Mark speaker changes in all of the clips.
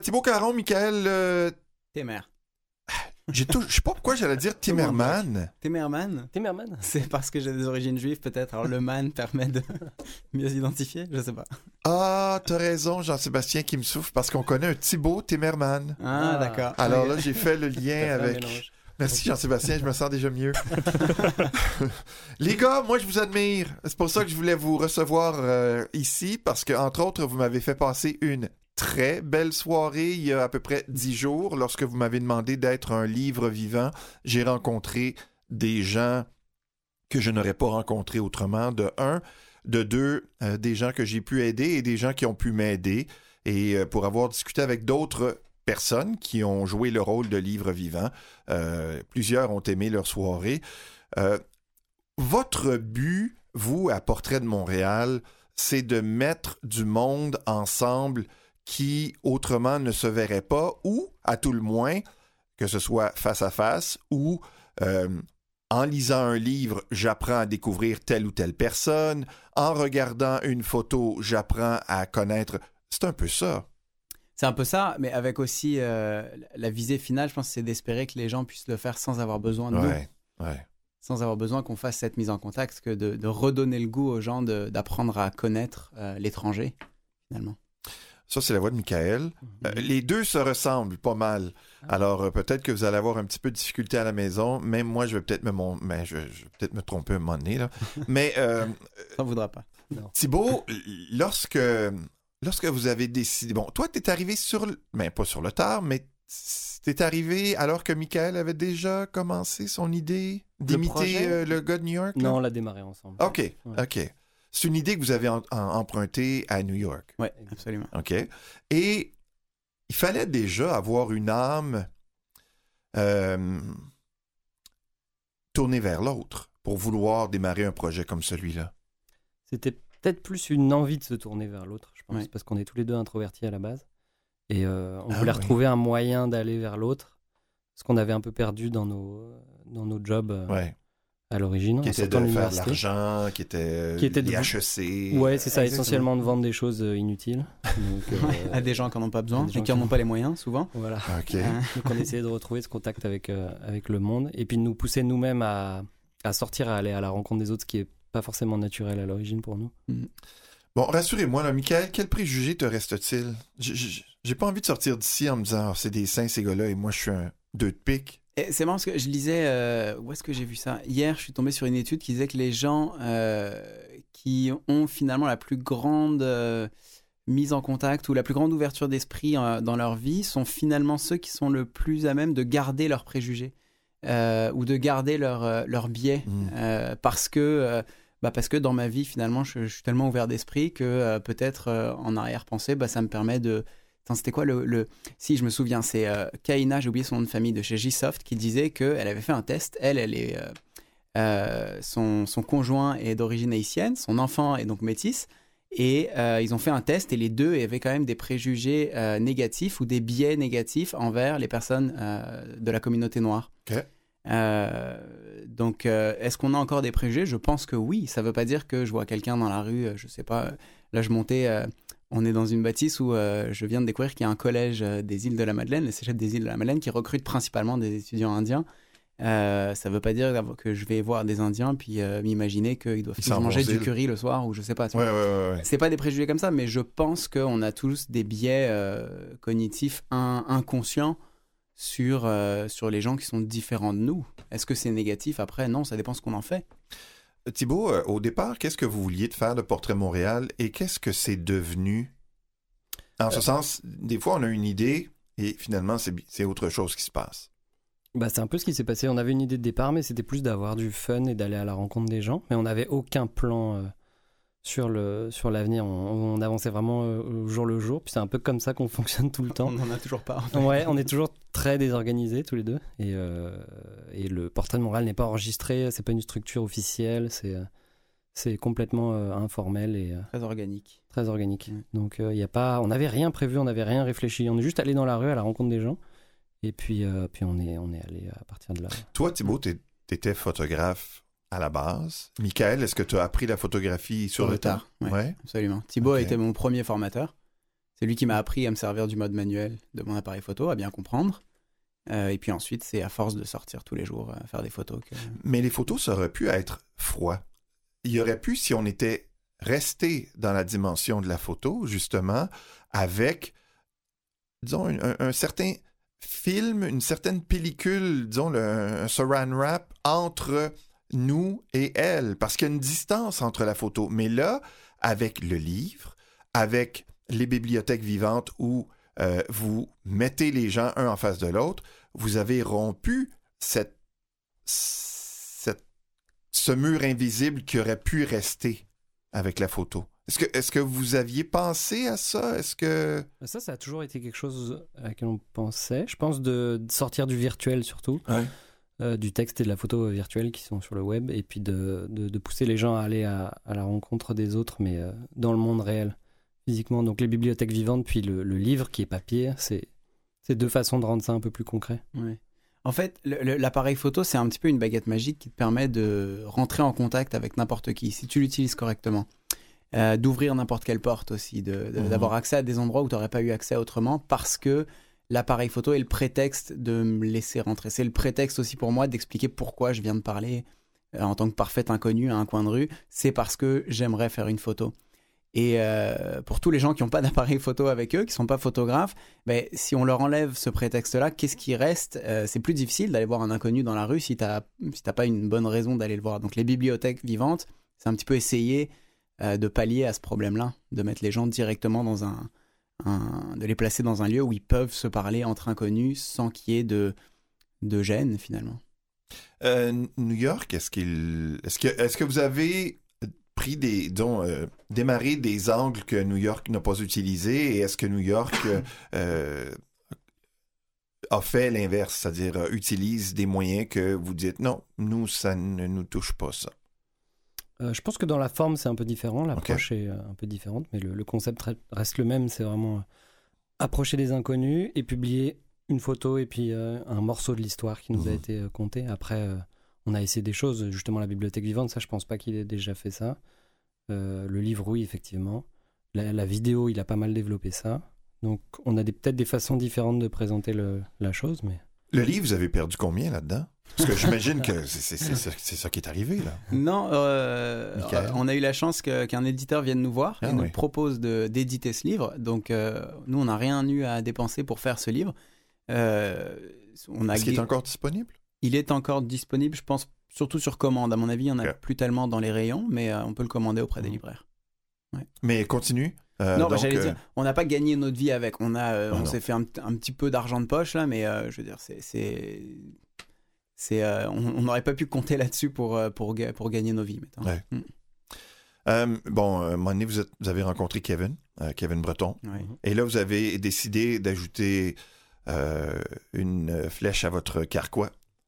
Speaker 1: Thibaut Caron, Michael...
Speaker 2: Témer.
Speaker 1: Je sais pas pourquoi j'allais dire Timmerman.
Speaker 2: Témerman?
Speaker 3: Timmerman?
Speaker 2: C'est parce que j'ai des origines juives, peut-être. Alors, le man permet de mieux identifier, je sais pas.
Speaker 1: Ah, t'as raison, Jean-Sébastien qui me souffle parce qu'on connaît un Thibaut Timmerman.
Speaker 2: Ah, d'accord.
Speaker 1: Alors là, j'ai fait le lien
Speaker 3: Ça fait un
Speaker 1: avec...
Speaker 3: mélange.
Speaker 1: Merci Jean-Sébastien, je me sens déjà mieux. Les gars, moi je vous admire. C'est pour ça que je voulais vous recevoir ici parce que, entre autres, vous m'avez fait passer une très belle soirée il y a à peu près 10 jours lorsque vous m'avez demandé d'être un livre vivant. J'ai rencontré des gens que je n'aurais pas rencontrés autrement, de un. De deux, des gens que j'ai pu aider et des gens qui ont pu m'aider. Et pour avoir discuté avec d'autres personnes qui ont joué le rôle de livre vivant. Plusieurs ont aimé leur soirée. Votre but, vous, à Portrait de Montréal, c'est de mettre du monde ensemble qui, autrement, ne se verrait pas, ou, à tout le moins, que ce soit face à face, ou en lisant un livre, j'apprends à découvrir telle ou telle personne, en regardant une photo, j'apprends à connaître... C'est un peu ça.
Speaker 2: C'est un peu ça, mais avec aussi la visée finale, je pense que c'est d'espérer que les gens puissent le faire sans avoir besoin de nous.
Speaker 1: Ouais.
Speaker 2: Sans avoir besoin qu'on fasse cette mise en contact, que de redonner le goût aux gens d'apprendre à connaître l'étranger, finalement.
Speaker 1: Ça, c'est la voix de Michael. Les deux se ressemblent pas mal. Alors, peut-être que vous allez avoir un petit peu de difficulté à la maison. Même moi, je vais peut-être je vais peut-être me tromper un moment donné, là. Mais...
Speaker 2: Ça ne voudra pas.
Speaker 3: Non.
Speaker 1: Thibaut, lorsque vous avez décidé... Bon, toi, t'es arrivé pas sur le tard, mais t'es arrivé alors que Michael avait déjà commencé son idée d'imiter le gars de New York? Là?
Speaker 3: Non, on l'a démarré ensemble.
Speaker 1: OK,
Speaker 3: Ouais.
Speaker 1: OK. C'est une idée que vous avez empruntée à New York.
Speaker 2: Oui, absolument.
Speaker 1: OK. Et il fallait déjà avoir une âme tournée vers l'autre pour vouloir démarrer un projet comme celui-là.
Speaker 3: C'était peut-être plus une envie de se tourner vers l'autre, je pense,
Speaker 2: Ouais.
Speaker 3: parce qu'on est tous les deux introvertis à la base. Et on
Speaker 1: Ah
Speaker 3: voulait
Speaker 1: oui.
Speaker 3: retrouver un moyen d'aller vers l'autre, ce qu'on avait un peu perdu dans nos jobs
Speaker 1: Ouais.
Speaker 3: à l'origine.
Speaker 1: Qui
Speaker 3: en
Speaker 1: était
Speaker 3: sortant
Speaker 1: de
Speaker 3: de
Speaker 1: faire de
Speaker 3: l'université.
Speaker 1: l'argent, qui était
Speaker 3: de
Speaker 1: des HEC.
Speaker 3: Ouais, c'est ça,
Speaker 2: Exactement.
Speaker 3: essentiellement de vendre des choses inutiles. Donc,
Speaker 2: À des gens qui n'en ont pas besoin
Speaker 3: des gens
Speaker 2: et qui n'en ont pas les moyens, souvent.
Speaker 3: Voilà.
Speaker 1: OK.
Speaker 3: Donc on essayait de retrouver ce contact avec le monde et puis de nous pousser nous-mêmes à sortir, à aller à la rencontre des autres, ce qui est pas forcément naturel à l'origine pour nous.
Speaker 1: Bon, rassurez-moi, là, Michael, quel préjugé te reste-t-il? J'ai pas envie de sortir d'ici en me disant c'est des saints, ces gars-là, et moi, je suis un 2 de pique.
Speaker 2: Et c'est marrant parce que je lisais, où est-ce que j'ai vu ça? Hier, je suis tombé sur une étude qui disait que les gens qui ont finalement la plus grande mise en contact ou la plus grande ouverture d'esprit dans leur vie sont finalement ceux qui sont le plus à même de garder leurs préjugés ou de garder leurs biais parce que dans ma vie, finalement, je suis tellement ouvert d'esprit que peut-être en arrière-pensée, ça me permet de... Attends, c'était quoi Si, je me souviens, c'est Kaina, j'ai oublié son nom de famille, de chez Gsoft, qui disait qu'elle avait fait un test. Elle est... son conjoint est d'origine haïtienne, son enfant est donc métis, et ils ont fait un test et les deux avaient quand même des préjugés négatifs ou des biais négatifs envers les personnes de la communauté noire.
Speaker 1: OK.
Speaker 2: Donc, est-ce qu'on a encore des préjugés? Je pense que oui. Ça veut pas dire que je vois quelqu'un dans la rue, je sais pas, là je montais, on est dans une bâtisse où je viens de découvrir qu'il y a un collège des îles de la Madeleine, le cégep des îles de la Madeleine, qui recrute principalement des étudiants indiens. Ça veut pas dire que je vais voir des Indiens puis m'imaginer qu'ils doivent tous manger du curry le soir ou je sais pas.
Speaker 1: Ouais.
Speaker 2: C'est pas des préjugés comme ça, mais je pense qu'on a tous des biais cognitifs inconscients sur les gens qui sont différents de nous. Est-ce que c'est négatif? Après, non, ça dépend ce qu'on en fait.
Speaker 1: Thibaut, au départ, qu'est-ce que vous vouliez de faire de Portrait Montréal et qu'est-ce que c'est devenu? En ce sens, des fois, on a une idée et finalement, c'est autre chose qui se passe.
Speaker 3: C'est un peu ce qui s'est passé. On avait une idée de départ, mais c'était plus d'avoir du fun et d'aller à la rencontre des gens. Mais on n'avait aucun plan sur l'avenir. On avançait vraiment au jour le jour. Puis c'est un peu comme ça qu'on fonctionne tout le temps.
Speaker 2: On n'en a toujours pas.
Speaker 3: Ouais, on est toujours très désorganisés tous les deux. Et le Portrait de Montréal n'est pas enregistré. C'est pas une structure officielle. C'est complètement informel et
Speaker 2: Très organique.
Speaker 3: très organique. Donc y a pas, on n'avait rien prévu, on n'avait rien réfléchi. On est juste allé dans la rue à la rencontre des gens. Et puis on est allé à partir de là.
Speaker 1: Toi, Thibaut, t'étais photographe à la base. Michael, est-ce que tu as appris la photographie sur le tard?
Speaker 2: Ouais, absolument. Thibaut a été mon premier formateur. C'est lui qui m'a appris à me servir du mode manuel de mon appareil photo, à bien comprendre. Et puis ensuite, c'est à force de sortir tous les jours, faire des photos.
Speaker 1: Mais les photos, ça aurait pu être froid. Il y aurait pu, si on était resté dans la dimension de la photo, justement, avec, disons, un certain film, une certaine pellicule, disons, un saran wrap entre nous et elle, parce qu'il y a une distance entre la photo. Mais là, avec le livre, avec les bibliothèques vivantes où vous mettez les gens un en face de l'autre, vous avez rompu ce mur invisible qui aurait pu rester avec la photo. Est-ce que vous aviez pensé à ça? Est-ce que...
Speaker 3: Ça a toujours été quelque chose à laquelle on pensait. Je pense de sortir du virtuel surtout, du texte et de la photo virtuelle qui sont sur le web, et puis de pousser les gens à aller à la rencontre des autres, mais dans le monde réel, physiquement. Donc les bibliothèques vivantes, puis le livre qui est papier, c'est deux façons de rendre ça un peu plus concret.
Speaker 2: Ouais. En fait, l'appareil photo, c'est un petit peu une baguette magique qui te permet de rentrer en contact avec n'importe qui, si tu l'utilises correctement. D'ouvrir n'importe quelle porte aussi, d'avoir accès à des endroits où tu n'aurais pas eu accès autrement, parce que l'appareil photo est le prétexte de me laisser rentrer. C'est le prétexte aussi pour moi d'expliquer pourquoi je viens de parler en tant que parfait inconnu à un coin de rue. C'est parce que j'aimerais faire une photo. Et pour tous les gens qui n'ont pas d'appareil photo avec eux, qui ne sont pas photographes, ben, si on leur enlève ce prétexte-là, qu'est-ce qui reste? C'est plus difficile d'aller voir un inconnu dans la rue si tu n'as pas une bonne raison d'aller le voir. Donc les bibliothèques vivantes, c'est un petit peu essayer de pallier à ce problème-là, de mettre les gens directement dans de les placer dans un lieu où ils peuvent se parler entre inconnus sans qu'il y ait de gêne finalement.
Speaker 1: New York, est-ce que vous avez pris démarré des angles que New York n'a pas utilisés, et est-ce que New York a fait l'inverse, c'est-à-dire utilise des moyens que vous dites non, nous, ça ne nous touche pas, ça?
Speaker 3: Je pense que dans la forme, c'est un peu différent. L'approche est un peu différente, mais le concept reste le même. C'est vraiment approcher des inconnus et publier une photo et puis un morceau de l'histoire qui nous a été conté. Après, on a essayé des choses. Justement, la bibliothèque vivante, ça, je pense pas qu'il ait déjà fait ça. Le livre, oui, effectivement. La vidéo, il a pas mal développé ça. Donc, on a peut-être des façons différentes de présenter la chose, mais...
Speaker 1: Le livre, vous avez perdu combien là-dedans? Parce que j'imagine que c'est ça qui est arrivé, là.
Speaker 2: Non, on a eu la chance qu'un éditeur vienne nous voir et nous propose d'éditer ce livre. Donc, nous, on n'a rien eu à dépenser pour faire ce livre.
Speaker 1: Est-ce qu'il est encore disponible?
Speaker 2: Il est encore disponible, je pense, surtout sur commande. À mon avis, il n'y en a plus tellement dans les rayons, mais on peut le commander auprès des libraires. Ouais.
Speaker 1: Mais continue.
Speaker 2: Non, j'allais dire, on n'a pas gagné notre vie avec. On s'est fait un petit peu d'argent de poche, là, mais je veux dire, on n'aurait pas pu compter là-dessus pour gagner nos vies.
Speaker 1: Ouais. À un moment donné, vous avez rencontré Kevin Breton.
Speaker 2: Ouais.
Speaker 1: Et là, vous avez décidé d'ajouter une flèche à votre carquois.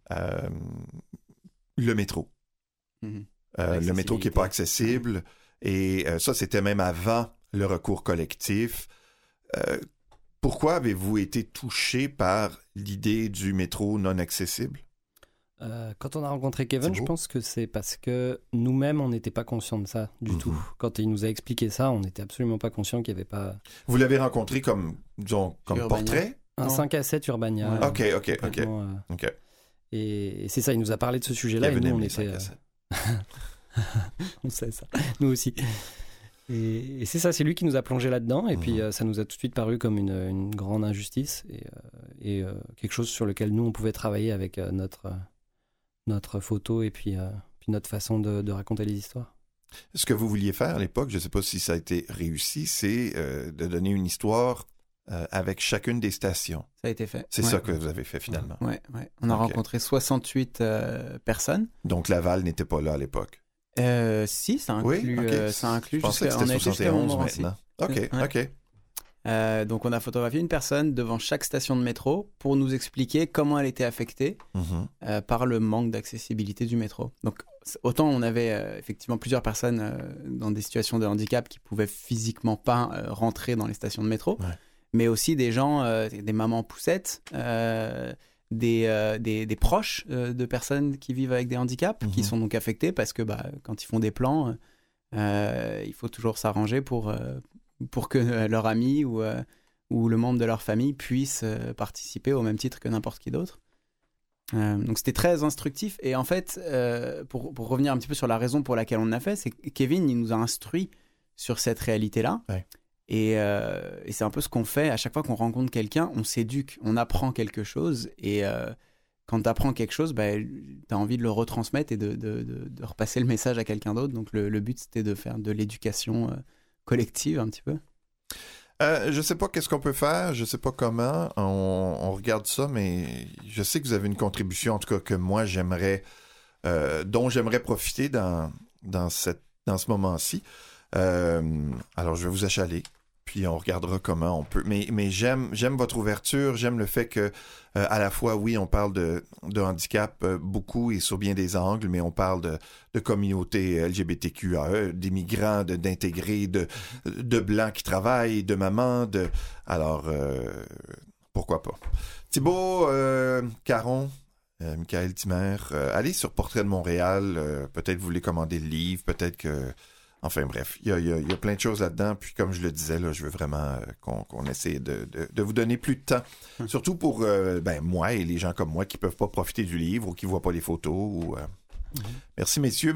Speaker 1: Le métro. Le métro qui n'est pas accessible. Et ça, c'était même avant le recours collectif. Pourquoi avez-vous été touché par l'idée du métro non accessible?
Speaker 3: Quand on a rencontré Kevin, je pense que c'est parce que nous-mêmes, on n'était pas conscients de ça du tout. Quand il nous a expliqué ça, on n'était absolument pas conscient qu'il n'y avait pas...
Speaker 1: Vous l'avez rencontré comme portrait?
Speaker 3: Un 5 à 7 Urbania.
Speaker 1: Ouais. OK.
Speaker 3: Et c'est ça, il nous a parlé de ce sujet-là.
Speaker 1: Kevin
Speaker 3: et nous,
Speaker 1: aime
Speaker 3: on
Speaker 1: les
Speaker 3: était...
Speaker 1: 5 à 7.
Speaker 3: On sait ça. Nous aussi. Et c'est ça, c'est lui qui nous a plongé là-dedans. Et puis, ça nous a tout de suite paru comme une grande injustice et quelque chose sur lequel nous, on pouvait travailler avec notre photo et puis notre façon de raconter les histoires.
Speaker 1: Ce que vous vouliez faire à l'époque, je ne sais pas si ça a été réussi, c'est de donner une histoire avec chacune des stations. Ça
Speaker 2: a été fait.
Speaker 1: C'est ça que vous avez fait finalement.
Speaker 2: Oui. On a rencontré 68 personnes.
Speaker 1: Donc Laval n'était pas là à l'époque.
Speaker 2: Si, ça inclut.
Speaker 1: Ça inclut. Je pensais que c'était 71 maintenant. OK.
Speaker 2: Donc on a photographié une personne devant chaque station de métro pour nous expliquer comment elle était affectée par le manque d'accessibilité du métro. Donc autant on avait effectivement plusieurs personnes dans des situations de handicap qui pouvaient physiquement pas rentrer dans les stations de métro, mais aussi des gens, des mamans poussettes, des proches de personnes qui vivent avec des handicaps, qui sont donc affectés parce que quand ils font des plans, il faut toujours s'arranger pour pour que leur ami ou le membre de leur famille puisse participer au même titre que n'importe qui d'autre. Donc c'était très instructif. Et en fait, pour revenir un petit peu sur la raison pour laquelle on l'a fait, c'est que Kevin, il nous a instruits sur cette réalité-là.
Speaker 1: Ouais.
Speaker 2: Et c'est un peu ce qu'on fait à chaque fois qu'on rencontre quelqu'un, on s'éduque, on apprend quelque chose. Et quand tu apprends quelque chose, tu as envie de le retransmettre et de repasser le message à quelqu'un d'autre. Donc le but, c'était de faire de l'éducation collective un petit peu.
Speaker 1: Je sais pas qu'est-ce qu'on peut faire, je sais pas comment, on regarde ça, mais je sais que vous avez une contribution, en tout cas que moi j'aimerais, dont j'aimerais profiter dans ce moment-ci. Alors je vais vous achaler, puis on regardera comment on peut. Mais j'aime votre ouverture, j'aime le fait que à la fois, oui, on parle de handicap beaucoup et sur bien des angles, mais on parle de communauté LGBTQAE, d'immigrants, d'intégrés, de blancs qui travaillent, de mamans, alors pourquoi pas. Thibaut Caron, Michael Timer, allez sur Portrait de Montréal, peut-être vous voulez commander le livre, peut-être que... Enfin bref, il y a plein de choses là-dedans. Puis comme je le disais, là, je veux vraiment qu'on essaie de vous donner plus de temps. Surtout pour moi et les gens comme moi qui peuvent pas profiter du livre ou qui voient pas les photos. Merci messieurs.